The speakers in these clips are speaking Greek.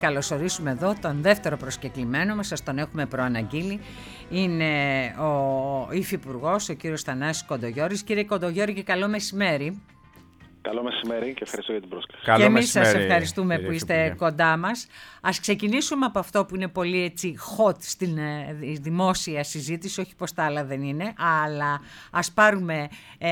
Καλωσορίσουμε εδώ τον δεύτερο προσκεκλημένο μας, σας τον έχουμε προαναγγείλει. Είναι ο Υφυπουργός, ο κύριος Θανάσης Κοντογιώρης. Κύριε Κοντογιώρη, καλό μεσημέρι. Καλό μεσημέρι και ευχαριστώ για την πρόσκληση. Και εμείς σας ευχαριστούμε που είστε κοντά μας. Ας ξεκινήσουμε από αυτό που είναι πολύ έτσι hot στην δημόσια συζήτηση, όχι πως τα άλλα δεν είναι, αλλά ας πάρουμε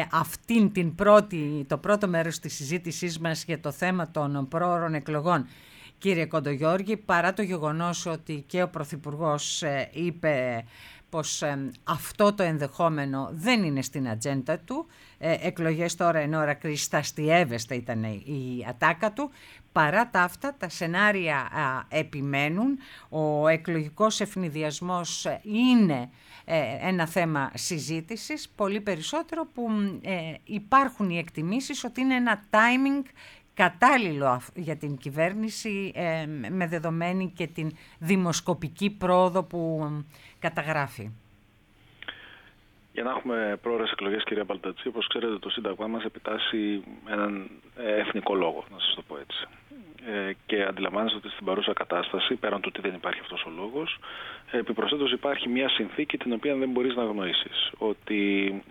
το πρώτο μέρος της συζήτησής μας για το θέμα των πρόωρων εκλογών. Κύριε Κοντογιώργη, παρά το γεγονός ότι και ο Πρωθυπουργός είπε πως αυτό το ενδεχόμενο δεν είναι στην ατζέντα του, εκλογές τώρα εν ώρα κρίσης, θα αστιεύεστε ήταν η ατάκα του, παρά τα αυτά τα σενάρια επιμένουν, ο εκλογικός ευνηδιασμός είναι ένα θέμα συζήτησης, πολύ περισσότερο που υπάρχουν οι εκτιμήσεις ότι είναι ένα timing κατάλληλο για την κυβέρνηση με δεδομένη και την δημοσκοπική πρόοδο που καταγράφει. Για να έχουμε πρόωρες εκλογές, κυρία Μπαλτατσή, όπως ξέρετε το Σύνταγμά μας επιτάσσει έναν εθνικό λόγο, να σας το πω έτσι. Και αντιλαμβάνεστε ότι στην παρούσα κατάσταση, πέραν του ότι δεν υπάρχει αυτός ο λόγος, επιπροσθέτως υπάρχει μια συνθήκη την οποία δεν μπορείς να αγνοήσεις. Ότι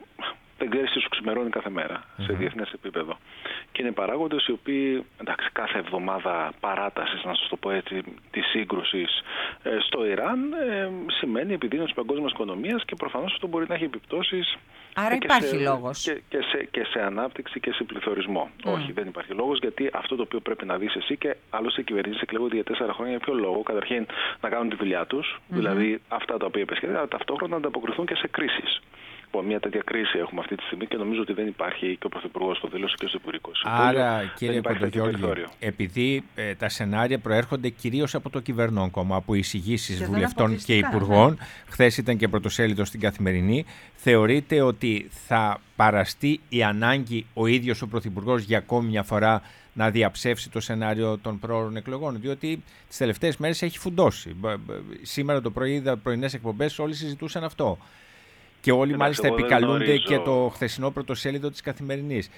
δεν ξέρεις τι σου ξημερώνει κάθε μέρα σε διεθνές επίπεδο. Και είναι παράγοντες οι οποίοι, εντάξει, κάθε εβδομάδα παράτασης, να σας το πω έτσι, της σύγκρουσης στο Ιράν σημαίνει επιδείνωση της παγκόσμιας οικονομίας και προφανώς αυτό μπορεί να έχει επιπτώσεις. Άρα υπάρχει λόγος. Και σε ανάπτυξη και σε πληθωρισμό. Όχι, δεν υπάρχει λόγος, γιατί αυτό το οποίο πρέπει να δεις εσύ, και άλλωστε οι κυβερνήσεις εκλέγονται για 4 χρόνια, για ποιο λόγο? Καταρχήν να κάνουν τη δουλειά τους, δηλαδή αυτά τα οποία επεσχέδονται, αλλά ταυτόχρονα να ανταποκριθούν και σε κρίσεις. Μια τέτοια κρίση έχουμε αυτή τη στιγμή και νομίζω ότι δεν υπάρχει, και ο Πρωθυπουργός το δήλωσε και στο Υπουργικό Συμβούλιο. Άρα, κύριε Κοντογιώργη, επειδή τα σενάρια προέρχονται κυρίως από το κυβερνών κόμμα, από εισηγήσεις βουλευτών και υπουργών, χθες ήταν και πρωτοσέλιδο στην Καθημερινή, θεωρείτε ότι θα παραστεί η ανάγκη ο ίδιος ο Πρωθυπουργός για ακόμη μια φορά να διαψεύσει το σενάριο των πρόωρων εκλογών? Διότι τις τελευταίες μέρες έχει φουντώσει. Σήμερα το πρωί, πρωινές εκπομπές, όλοι συζητούσαν αυτό. Και όλοι μάλιστα επικαλούνται και το χθεσινό πρωτοσέλιδο της Καθημερινής.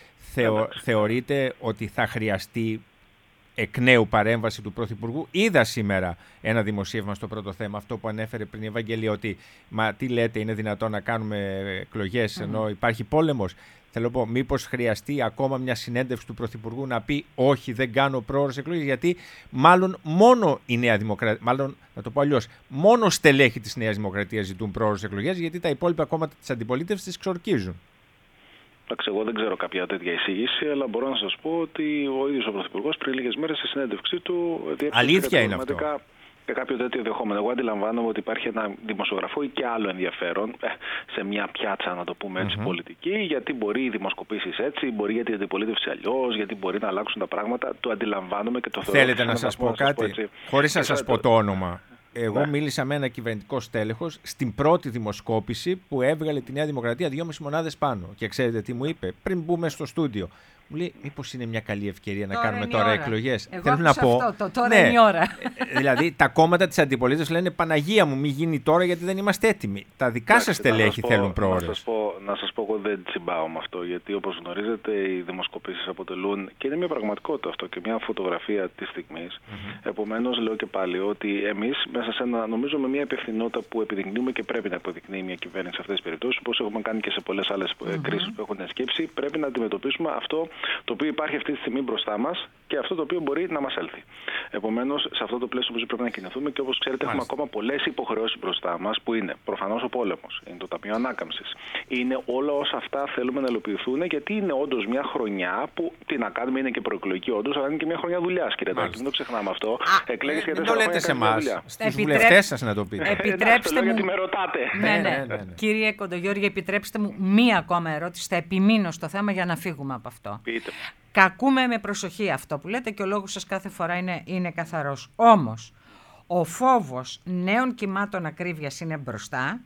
Θεωρείτε ότι θα χρειαστεί εκ νέου παρέμβαση του Πρωθυπουργού? Είδα σήμερα ένα δημοσίευμα στο πρώτο θέμα, αυτό που ανέφερε πριν η Ευαγγελία, ότι μα τι λέτε, είναι δυνατόν να κάνουμε εκλογές ενώ υπάρχει πόλεμος? Θέλω να πω, μήπως χρειαστεί ακόμα μια συνέντευξη του Πρωθυπουργού να πει όχι, δεν κάνω πρόωρες εκλογές, γιατί μάλλον μόνο η Νέα Δημοκρατία, μάλλον να το πω αλλιώς, μόνο στελέχη της Νέας Δημοκρατίας ζητούν πρόωρες εκλογές, γιατί τα υπόλοιπα κόμματα της αντιπολίτευσης τις ξορκίζουν. Εντάξει, εγώ δεν ξέρω κάποια τέτοια εισήγηση, αλλά μπορώ να σας πω ότι ο ίδιος ο Πρωθυπουργός πριν λίγες μέρες στη συνέντευξή του αλήθεια είναι αυτό. Και κάποιο τέτοιο δεχόμενο. Εγώ αντιλαμβάνομαι ότι υπάρχει ένα δημοσιογραφό ή και άλλο ενδιαφέρον σε μια πιάτσα, να το πούμε έτσι, πολιτική, γιατί μπορεί οι δημοσκοπήσεις έτσι, μπορεί γιατί η αντιπολίτευση αλλιώς, γιατί μπορεί να αλλάξουν τα πράγματα. Το αντιλαμβάνομαι και το θεωρώ. Θέλετε να σας πω κάτι, χωρίς να σας πω το όνομα? Εγώ μίλησα με ένα κυβερνητικό στέλεχος στην πρώτη δημοσκόπηση που έβγαλε τη Νέα Δημοκρατία 2,5 μονάδες πάνω. Και ξέρετε τι μου είπε πριν μπούμε στο στούντιο? Μου λέει, μήπως είναι μια καλή ευκαιρία να κάνουμε τώρα εκλογές? Θέλω να πω. Τώρα είναι η ώρα. Δηλαδή, τα κόμματα της αντιπολίτευσης λένε Παναγία μου, μην γίνει τώρα γιατί δεν είμαστε έτοιμοι. Τα δικά σας στελέχη θέλουν πρόωρες. Να σας πω, εγώ δεν τσιμπάω με αυτό, γιατί όπως γνωρίζετε, οι δημοσκοπήσεις αποτελούν, και είναι μια πραγματικότητα αυτό, και μια φωτογραφία της στιγμής. Επομένως, λέω και πάλι ότι εμείς, μέσα σε ένα, νομίζω με μια υπευθυνότητα που επιδεικνύουμε και πρέπει να υποδεικνύει μια κυβέρνηση σε αυτές τις περιπτώσεις, όπως έχουμε κάνει και σε πολλές άλλες κρίσεις που έχουν σκύψει, πρέπει να αντιμετωπίσουμε αυτό το οποίο υπάρχει αυτή τη στιγμή μπροστά μας και αυτό το οποίο μπορεί να μας έλθει. Επομένως, σε αυτό το πλαίσιο πρέπει να κινηθούμε, και όπως ξέρετε, έχουμε ακόμα πολλές υποχρεώσεις μπροστά μας, που είναι προφανώς ο πόλεμος, είναι το Ταμείο Ανάκαμψης, είναι όλα όσα αυτά θέλουμε να υλοποιηθούν, γιατί είναι όντως μια χρονιά που, τι να κάνουμε, είναι και προεκλογική όντως, αλλά είναι και μια χρονιά δουλειάς, κύριε Τάκη. Μην το ξεχνάμε αυτό. Εκλέγεις για 4 χρόνια. Δεν το λέτε σε εμάς, στους βουλευτές σας να το πείτε. Επιτρέψτε μου. Γιατί με ρωτάτε. Ναι. Κύριε Κοντογιώργη, επιτρέψτε μου μία ακόμα ερώτηση. Θα επιμείνω στο θέμα για να φύγουμε από αυτό. Πείτε. Κακούμε με προσοχή αυτό που λέτε και ο λόγος σας κάθε φορά είναι καθαρός. Όμως, ο φόβος νέων κυμάτων ακρίβειας είναι μπροστά.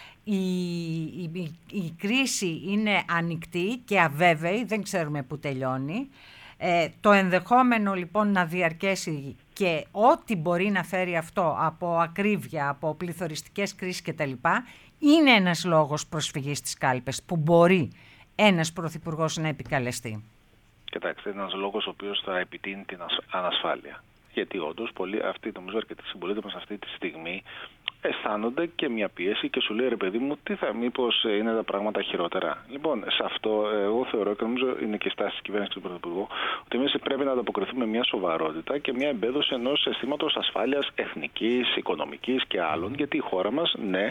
Η κρίση είναι ανοιχτή και αβέβαιη, δεν ξέρουμε που τελειώνει. Το ενδεχόμενο λοιπόν να διαρκέσει και ό,τι μπορεί να φέρει αυτό από ακρίβεια, από πληθωριστικές κρίσεις κτλ. Είναι ένας λόγος προσφυγής στις κάλπες που μπορεί ένας πρωθυπουργός να επικαλεστεί. Κοιτάξτε, είναι ένας λόγος ο οποίος θα επιτείνει την ανασφάλεια. Γιατί όντως αυτοί, νομίζω αρκετοί συμπολίτες μας αυτή τη στιγμή αισθάνονται και μια πίεση και σου λέει ρε παιδί μου, μήπως είναι τα πράγματα χειρότερα. Λοιπόν, σε αυτό εγώ θεωρώ και νομίζω είναι και η στάση της κυβέρνησης του Πρωθυπουργού, ότι εμείς πρέπει να ανταποκριθούμε με μια σοβαρότητα και μια εμπέδωση ενός αισθήματος ασφάλειας εθνικής, οικονομικής και άλλων. Γιατί η χώρα μας, ναι,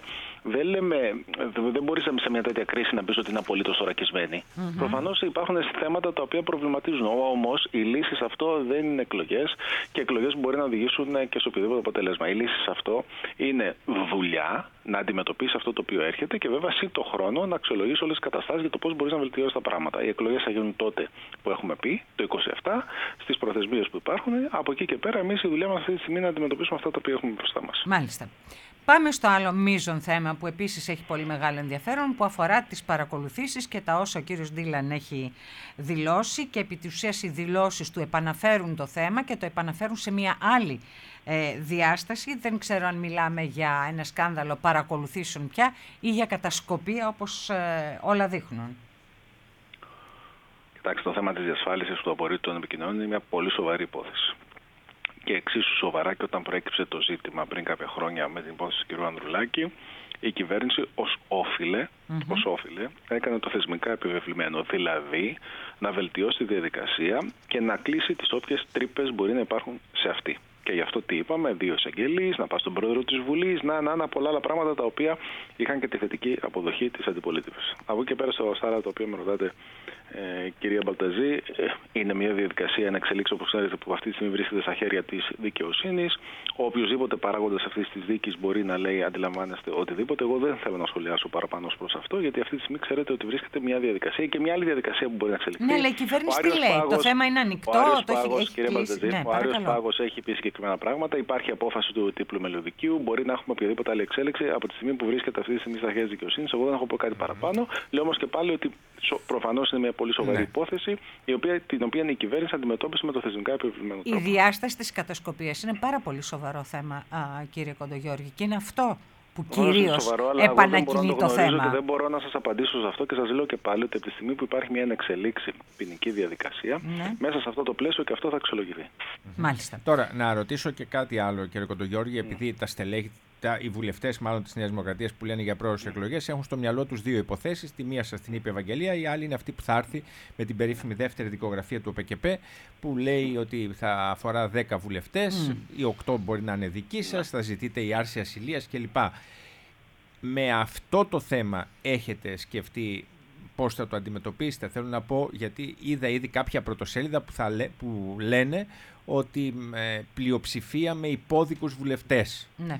δεν μπορεί σε μια τέτοια κρίση να πεις ότι είναι απολύτως θωρακισμένη. Προφανώς υπάρχουν θέματα τα οποία προβληματίζουν. Όμως η λύση σε αυτό δεν είναι εκλογές και εκλογές μπορεί να οδηγήσουν και σε οποιοδήποτε αποτέλεσμα. Η λύση σε αυτό είναι δουλειά, να αντιμετωπίσει αυτό το οποίο έρχεται και βέβαια εσύ το χρόνο να αξιολογήσει όλες τις καταστάσεις για το πώς μπορείς να βελτιώσεις τα πράγματα. Οι εκλογές θα γίνουν τότε που έχουμε πει, το 27, στις προθεσμίες που υπάρχουν. Από εκεί και πέρα, εμείς η δουλειά μας αυτή τη στιγμή είναι να αντιμετωπίσουμε αυτά τα οποία έχουμε μπροστά μας. Μάλιστα. Πάμε στο άλλο μείζον θέμα που επίσης έχει πολύ μεγάλο ενδιαφέρον, που αφορά τις παρακολουθήσεις και τα όσα ο κύριος Ντίλαν έχει δηλώσει, και επί της ουσίας οι δηλώσεις του επαναφέρουν το θέμα και το επαναφέρουν σε μια άλλη διάσταση. Δεν ξέρω αν μιλάμε για ένα σκάνδαλο παρακολουθήσεων πια ή για κατασκοπία, όπως όλα δείχνουν. Κοιτάξτε, το θέμα της διασφάλισης του απορρίτου των επικοινωνιών είναι μια πολύ σοβαρή υπόθεση. Και εξίσου σοβαρά, και όταν προέκυψε το ζήτημα πριν κάποια χρόνια με την υπόθεση του κ. Ανδρουλάκη, η κυβέρνηση ως όφιλε έκανε το θεσμικά επιβεβλημένο, δηλαδή να βελτιώσει τη διαδικασία και να κλείσει τις όποιες τρύπες μπορεί να υπάρχουν σε αυτή. Και γι' αυτό τι είπαμε, 2 εισαγγελείς, να πάει στον πρόεδρο της Βουλής, να πολλά άλλα πράγματα τα οποία είχαν και τη θετική αποδοχή της αντιπολίτευσης. Από εκεί και πέρα στο Στάρα, το οποίο με ρωτάτε, κυρία Μπαλταζή, είναι μια διαδικασία να εξελίξει, όπως ξέρετε, που αυτή τη στιγμή βρίσκεται στα χέρια της δικαιοσύνης. Οποιοσδήποτε παράγοντας αυτής της δίκης μπορεί να λέει, αντιλαμβάνεστε, οτιδήποτε. Εγώ δεν θέλω να σχολιάσω παραπάνω προς αυτό, γιατί αυτή τη στιγμή ξέρετε ότι βρίσκεται μια διαδικασία και μια άλλη διαδικασία που μπορεί να εξελιχθεί. Ναι, αλλά η κυβέρνηση τι λέει, το θέμα είναι ανοιχτό, ο Άριος Πάγος έχει πει συγκεκριμένα πράγματα. Υπάρχει απόφαση του τύπλου μελωδικίου. Μπορεί να έχουμε οποιαδήποτε άλλη εξέλιξη από τη στιγμή που βρίσκεται αυτή τη στιγμή στα χέρια της δικαιοσύνης. Εγώ δεν έχω πω κάτι παραπάνω. Λέω όμως και πάλι ότι προφανώς είναι μια πολύ σοβαρή υπόθεση, την οποία η κυβέρνηση αντιμετώπισε με το θεσμικά επιβεβλημένο τρόπο. Η διάσταση της κατασκοπίας είναι πάρα πολύ σοβαρό θέμα, κύριε Κοντογιώργη, και είναι αυτό που κυρίως επανακινεί το θέμα. Δεν μπορώ να σας απαντήσω σε αυτό και σας λέω και πάλι ότι από τη στιγμή που υπάρχει μια ενεξελίξη ποινική διαδικασία, μέσα σε αυτό το πλαίσιο και αυτό θα αξιολογηθεί. Μάλιστα. Τώρα, να ρωτήσω και κάτι άλλο, κύριε Κοντογιώργη, επειδή τα στελέχη, οι βουλευτές μάλλον της Νέας Δημοκρατίας που λένε για πρόορες εκλογές έχουν στο μυαλό τους 2 υποθέσεις. Τη μία σας την είπε η Ευαγγελία, η άλλη είναι αυτή που θα έρθει με την περίφημη δεύτερη δικογραφία του ΟΠΕΚΕΠΕ, που λέει ότι θα αφορά 10 βουλευτές, οι 8 μπορεί να είναι δικοί σας, θα ζητείτε η άρση ασυλίας κλπ. Με αυτό το θέμα έχετε σκεφτεί πώς θα το αντιμετωπίσετε? Θέλω να πω, γιατί είδα ήδη κάποια πρωτοσέλιδα που λένε ότι πλειοψηφία με υπόδικους βουλευτές. Ναι.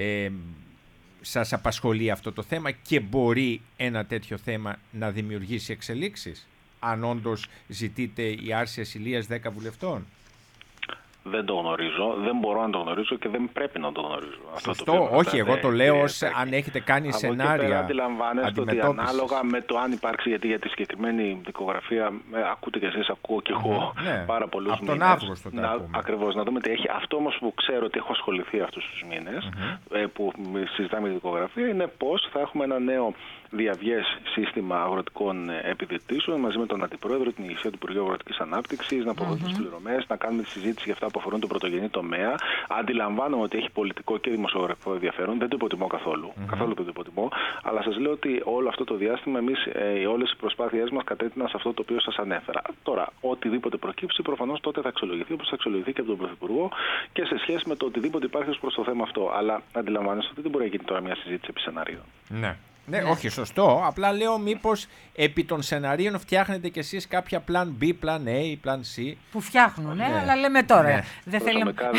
Σας απασχολεί αυτό το θέμα και μπορεί ένα τέτοιο θέμα να δημιουργήσει εξελίξεις, αν όντως ζητείτε η άρση ασυλίας 10 βουλευτών? Δεν το γνωρίζω, δεν μπορώ να το γνωρίζω και δεν πρέπει να το γνωρίζω. Σωστό, όχι, εγώ το λέω ως αν έχετε κάνει σενάρια. Από εκεί πέρα αντιλαμβάνεστε ότι ανάλογα με το αν υπάρξει, γιατί για τη συγκεκριμένη δικογραφία ακούτε και εσείς, ακούω και εγώ πάρα πολλούς μήνες. Από τον Αύγουστο τα πούμε. Ακριβώς, να δούμε τι έχει. Αυτό όμως που ξέρω ότι έχω ασχοληθεί αυτούς τους μήνες, που συζητάμε τη δικογραφία, είναι πώς θα έχουμε ένα νέο διαβιές σύστημα αγροτικών επιδοτήσεων μαζί με τον Αντιπρόεδρο, την ηγεσία του Υπουργείου Αγροτικής Ανάπτυξης, να αποδοθούν τις πληρωμές, να κάνουμε τη συζήτηση για αυτά που αφορούν τον πρωτογενή τομέα. Αντιλαμβάνομαι ότι έχει πολιτικό και δημοσιογραφικό ενδιαφέρον, δεν το υποτιμώ καθόλου. Καθόλου δεν το υποτιμώ. Αλλά σας λέω ότι όλο αυτό το διάστημα εμείς όλες οι προσπάθειές μας κατέτειναν σε αυτό το οποίο σας ανέφερα. Τώρα, οτιδήποτε προκύψει, προφανώς τότε θα αξιολογηθεί, όπως θα αξιολογηθεί και από τον Πρωθυπουργό και σε σχέση με το οτιδήποτε υπάρχει ως προς το θέμα αυτό. Αλλά αντιλαμβάνεστε ότι δεν μπορεί να γίνει τώρα μια συζήτηση επί σενάριων. Ναι, όχι, σωστό. Απλά λέω μήπως επί των σεναρίων φτιάχνετε κι εσείς κάποια plan B, plan A, plan C. Που φτιάχνουν, αλλά λέμε τώρα. Προσωπικά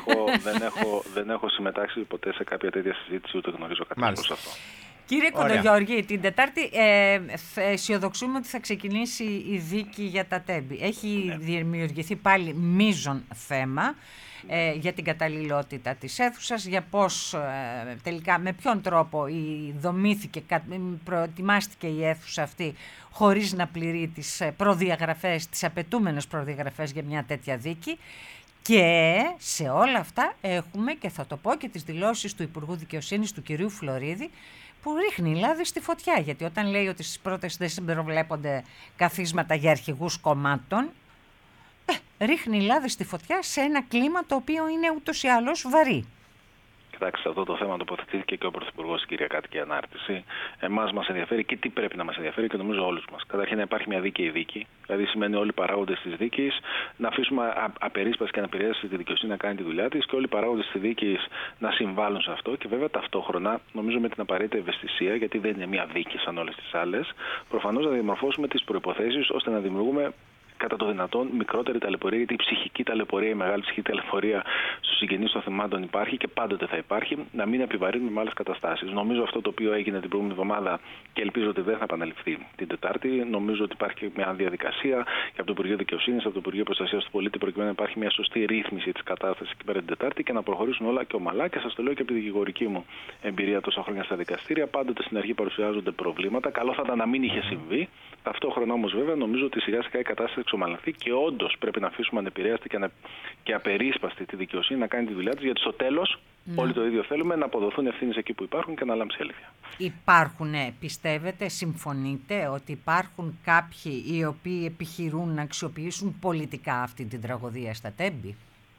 δεν έχω συμμετάξει ποτέ σε κάποια τέτοια συζήτηση, ούτε γνωρίζω κάτι προς αυτό. Κύριε Κοντογιώργη, την Τετάρτη αισιοδοξούμε ότι θα ξεκινήσει η δίκη για τα τέμπη. Έχει δημιουργηθεί πάλι μείζον θέμα για την καταλληλότητα της αίθουσας, για πώς τελικά, με ποιον τρόπο δομήθηκε, προετοιμάστηκε η αίθουσα αυτή χωρίς να πληρεί τις προδιαγραφές, τις απαιτούμενες προδιαγραφές για μια τέτοια δίκη. Και σε όλα αυτά έχουμε, και θα το πω, και τις δηλώσεις του Υπουργού Δικαιοσύνης, του κυρίου Φλωρίδη, που ρίχνει λάδι στη φωτιά. Γιατί όταν λέει ότι στις πρώτες δεν συμπεριβλέπονται καθίσματα για αρχηγούς κομμάτων, ρίχνει λάδι στη φωτιά σε ένα κλίμα το οποίο είναι ούτως ή άλλως βαρύ. Κοιτάξτε, αυτό το θέμα τοποθετήθηκε και ο Πρωθυπουργός στην Κυριακάτικη Ανάρτηση. Εμάς μας ενδιαφέρει και τι πρέπει να μας ενδιαφέρει και νομίζω όλους μας. Καταρχήν να υπάρχει μια δίκαιη δίκη. Δηλαδή σημαίνει όλοι οι παράγοντες της δίκης να αφήσουμε απερίσπαση και αναπηρέαση τη δικαιοσύνη να κάνει τη δουλειά της και όλοι οι παράγοντες της δίκης να συμβάλλουν σε αυτό. Και βέβαια ταυτόχρονα, νομίζω με την απαραίτητη ευαισθησία, γιατί δεν είναι μια δίκη σαν όλες τις άλλες, προφανώς να διαμορφώσουμε τις προϋποθέσεις ώστε να δημιουργούμε κατά το δυνατόν μικρότερη ταλαιπωρία, γιατί η ψυχική ταλαιπωρία, η μεγάλη ψυχική ταλαιπωρία στους συγγενείς των θυμάτων υπάρχει και πάντοτε θα υπάρχει, να μην επιβαρύνουμε με άλλες καταστάσεις. Νομίζω αυτό το οποίο έγινε την προηγούμενη εβδομάδα και ελπίζω ότι δεν θα επαναληφθεί την Τετάρτη. Νομίζω ότι υπάρχει και μια διαδικασία και από το Υπουργείο Δικαιοσύνης, από το Υπουργείο Προστασίας του Πολίτη, προκειμένου να υπάρχει μια σωστή ρύθμιση της κατάστασης εκεί πέρα την Τετάρτη και να προχωρήσουν όλα και ομαλά. Και σας το λέω και από τη δικηγορική μου εμπειρία τόσα χρόνια στα δικαστήρια. Πάντοτε στην αρχή παρουσιάζονται προβλήματα. Καλό θα ήταν να μην είχε συμβεί. Ταυτόχρονα όμως, βέβαια, νομίζω ότι σιγά σιγά η κατάσταση εξομαλυνθεί και όντως πρέπει να αφήσουμε ανεπηρέαστη και απερίσπαστη τη δικαιοσύνη να κάνει τη δουλειά της, γιατί στο τέλος όλοι το ίδιο θέλουμε, να αποδοθούν ευθύνες εκεί που υπάρχουν και να λάμψει η αλήθεια. Υπάρχουν, πιστεύετε, συμφωνείτε ότι υπάρχουν κάποιοι οι οποίοι επιχειρούν να αξιοποιήσουν πολιτικά αυτή την τραγωδία στα Τέμπη?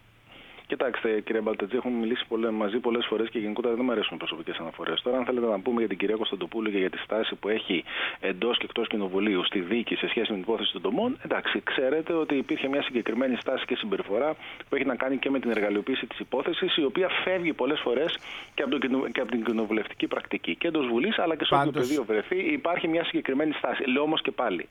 Κοιτάξτε, κύριε Μπαλτετζή, έχουμε μιλήσει μαζί πολλές φορές και γενικότερα δεν μου αρέσουν προσωπικές αναφορές. Τώρα, αν θέλετε να πούμε για την κυρία Κωνσταντοπούλου και για τη στάση που έχει εντός και εκτός κοινοβουλίου στη δίκη σε σχέση με την υπόθεση των τομών, εντάξει, ξέρετε ότι υπήρχε μια συγκεκριμένη στάση και συμπεριφορά που έχει να κάνει και με την εργαλειοποίηση της υπόθεσης, η οποία φεύγει πολλές φορές και από την κοινοβουλευτική πρακτική και εντός Βουλής, αλλά και σε όποιο πεδίο βρεθεί, υπάρχει μια συγκεκριμένη στάση. Λέω όμως και πάλι.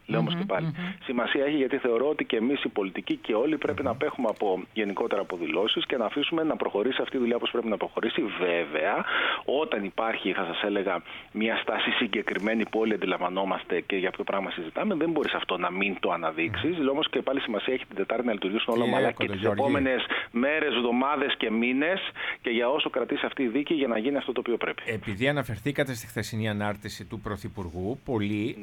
Σημασία έχει, γιατί θεωρώ ότι και εμείς οι πολιτικοί και όλοι πρέπει να απέχουμε από γενικότερα από δηλώσεις και να αφήσουμε να προχωρήσει αυτή η δουλειά όπως πρέπει να προχωρήσει. Βέβαια, όταν υπάρχει, θα σας έλεγα, μια στάση συγκεκριμένη που όλοι αντιλαμβανόμαστε και για ποιο πράγμα συζητάμε, δεν μπορείς αυτό να μην το αναδείξεις. Όμως και πάλι σημασία έχει την Τετάρτη να λειτουργήσουν όλα ομαλά και τις επόμενες μέρες, εβδομάδες και μήνες και για όσο κρατήσει αυτή η δίκη για να γίνει αυτό το οποίο πρέπει. Επειδή αναφερθήκατε στη χθεσινή ανάρτηση του Πρωθυπουργού, πολλοί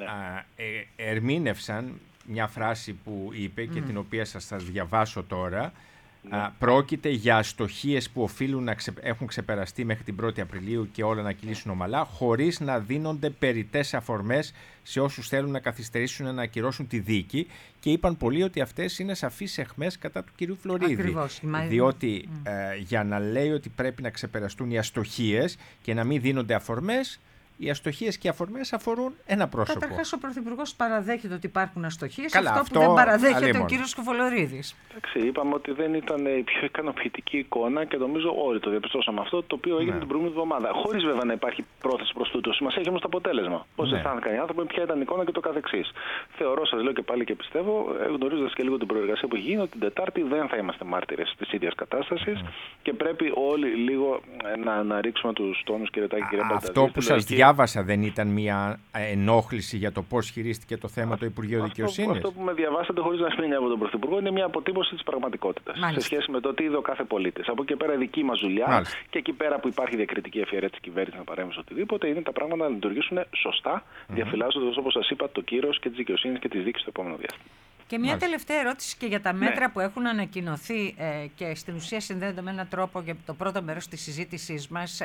ερμήνευσαν μια φράση που είπε και την οποία σας διαβάσω τώρα. Πρόκειται για αστοχίες που οφείλουν να έχουν ξεπεραστεί μέχρι την 1η Απριλίου και όλα να κυλήσουν ομαλά, χωρίς να δίνονται περιττές αφορμές σε όσους θέλουν να καθυστερήσουν να ακυρώσουν τη δίκη. Και είπαν πολλοί ότι αυτές είναι σαφείς αιχμές κατά του κυρίου Φλωρίδη. Ακριβώς. Διότι για να λέει ότι πρέπει να ξεπεραστούν οι αστοχίες και να μην δίνονται αφορμές, οι αστοχίες και οι αφορμές αφορούν ένα πρόσωπο. Καταρχάς, ο Πρωθυπουργός παραδέχεται ότι υπάρχουν αστοχίες. Αυτό που δεν παραδέχεται ο κύριος Κοφολορίδης. Εντάξει, είπαμε ότι δεν ήταν η πιο ικανοποιητική εικόνα και νομίζω όλοι το διαπιστώσαμε αυτό, το οποίο έγινε την προηγούμενη εβδομάδα. Χωρίς βέβαια να υπάρχει πρόθεση προς τούτο. Σημασία έχει όμως το αποτέλεσμα. Πώς αισθάνθηκαν οι άνθρωποι, ποια ήταν η εικόνα και το καθεξής. Θεωρώ, σας λέω και πάλι και πιστεύω, γνωρίζοντας και λίγο την προεργασία που έχει γίνει, ότι την Τετάρτη δεν θα είμαστε μάρτυρες της ίδιας κατάστασης και πρέπει όλοι λίγο να ρίξουμε τους τόνους, κύριε Τάκη, κύριε Μπαλτετζή. Αυτό που σας διάβασα δεν ήταν μια ενόχληση για το πώς χειρίστηκε το θέμα το Υπουργείο Δικαιοσύνης? Αυτό που με διαβάσατε χωρίς να σπίνει από τον Πρωθυπουργό είναι μια αποτύπωση της πραγματικότητας. Σε σχέση με το τι είδε ο κάθε πολίτης. Από εκεί πέρα η δική μας δουλειά και εκεί πέρα που υπάρχει διακριτική ευχέρεια της κυβέρνησης να παρέμβει σε οτιδήποτε, είναι τα πράγματα να λειτουργήσουν σωστά, διαφυλάσσοντας, όπως σας είπα, το κύρος και της δικαιοσύνης και της δίκης στο επόμενο διάστημα. Και μια τελευταία ερώτηση και για τα μέτρα που έχουν ανακοινωθεί και στην ουσία συνδέονται με έναν τρόπο για το πρώτο μέρος της συζήτησής μας.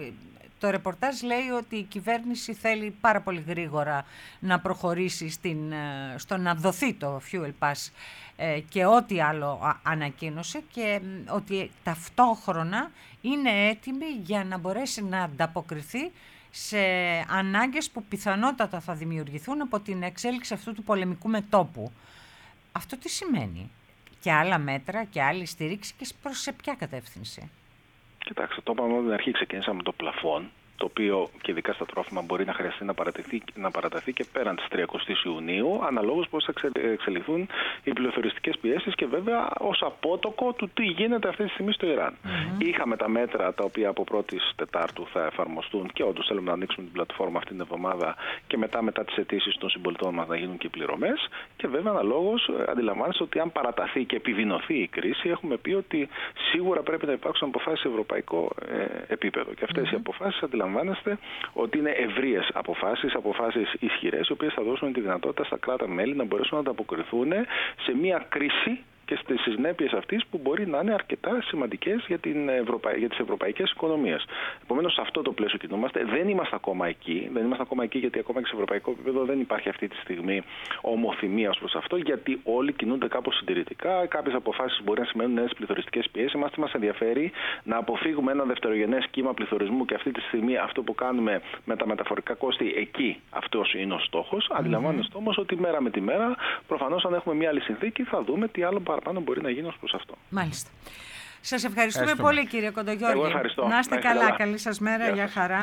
Το ρεπορτάζ λέει ότι η κυβέρνηση θέλει πάρα πολύ γρήγορα να προχωρήσει στο να δοθεί το Fuel Pass και ό,τι άλλο ανακοίνωσε και ότι ταυτόχρονα είναι έτοιμη για να μπορέσει να ανταποκριθεί σε ανάγκες που πιθανότατα θα δημιουργηθούν από την εξέλιξη αυτού του πολεμικού μετώπου. Αυτό τι σημαίνει? Και άλλα μέτρα και άλλη στήριξη και προς σε ποια κατεύθυνση? Κοιτάξτε, το είπαμε από την αρχή, ξεκινήσαμε το πλαφόν, το οποίο και ειδικά στα τρόφιμα μπορεί να χρειαστεί να παραταθεί και πέραν της 30ης Ιουνίου, αναλόγως πώς θα εξελιχθούν οι πληθωριστικές πιέσεις και βέβαια ως απότοκο του τι γίνεται αυτή τη στιγμή στο Ιράν. Είχαμε τα μέτρα τα οποία από 1η Τετάρτου θα εφαρμοστούν και όντως θέλουμε να ανοίξουμε την πλατφόρμα αυτή την εβδομάδα και μετά τις αιτήσεις των συμπολιτών μας να γίνουν και οι πληρωμές. Και βέβαια αναλόγως αντιλαμβάνεστε ότι αν παραταθεί και επιδεινωθεί η κρίση, έχουμε πει ότι σίγουρα πρέπει να υπάρξουν αποφάσεις σε ευρωπαϊκό επίπεδο. Και αυτές οι αποφάσεις αντιλαμβάνεστε ότι είναι ευρείες αποφάσεις ισχυρές, οι οποίες θα δώσουν τη δυνατότητα στα κράτη-μέλη να μπορέσουν να ανταποκριθούν σε μια κρίση και στις συνέπειες αυτής που μπορεί να είναι αρκετά σημαντικές για τις ευρωπαϊκές οικονομίες. Επομένως, σε αυτό το πλαίσιο κινούμαστε. Δεν είμαστε ακόμα εκεί. Δεν είμαστε ακόμα εκεί, γιατί ακόμα και σε ευρωπαϊκό επίπεδο δεν υπάρχει αυτή τη στιγμή ομοθυμία ως προς αυτό, γιατί όλοι κινούνται κάπως συντηρητικά. Κάποιες αποφάσεις μπορεί να σημαίνουν νέες πληθωριστικές πιέσεις. Μας ενδιαφέρει να αποφύγουμε ένα δευτερογενές κύμα πληθωρισμού και αυτή τη στιγμή αυτό που κάνουμε με τα μεταφορικά κόστη, εκεί αυτός είναι ο στόχος. Αντιλαμβάνεστε όμως ότι μέρα με τη μέρα, προφανώς, αν έχουμε μια άλλη συνθήκη, θα δούμε τι άλλο παραπάνω μπορεί να γίνει ως προς αυτό. Μάλιστα. Σας ευχαριστούμε πολύ, κύριε Κοντογιώργη. Εγώ ευχαριστώ. Να είστε καλά. Καλή σας μέρα. Γεια χαρά.